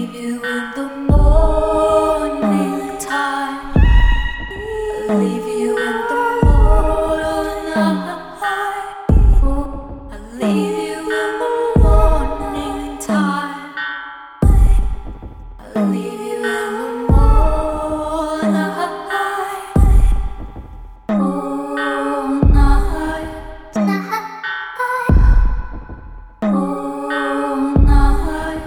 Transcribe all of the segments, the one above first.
leave you in the morning time. I'll leave you in the morning. I'll leave you in the morning time. I'll leave you in the morning. All night. All night.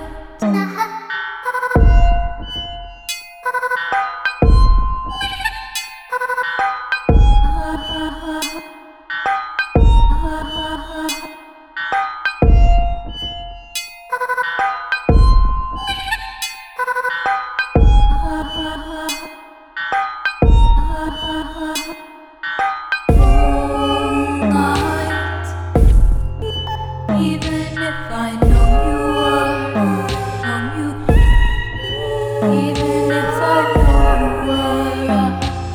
Even if I know you were, even if I know you were,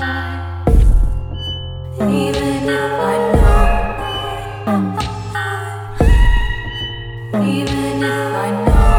even if I know, even if I know.